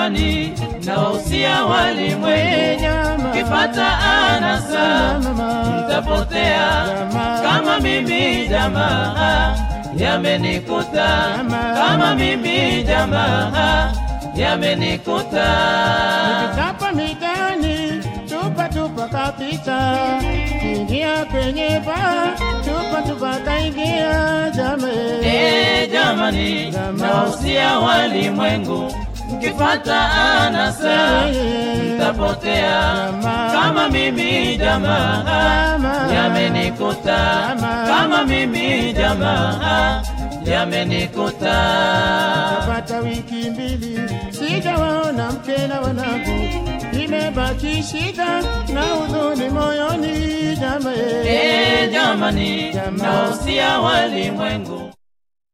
jamani, na usia walimwengu, kifata anasa mtapotea. Kama mimi jamaa yamenikuta, kama mimi jamaa yamenikuta. Nikitapa mitani tupa kapita, ingia kwenye baa tupa kaingia jamani. Jamani, na usia walimwengu, mkifata anasa mtapotea. Kama mimi jamaa yamenikuta, kama mimi jamaa yamenikuta. Napata wiki mbili sijawaona mke na wanangu, nimebaki shida na huzuni moyoni jamani. Jamani, na usia walimwengu.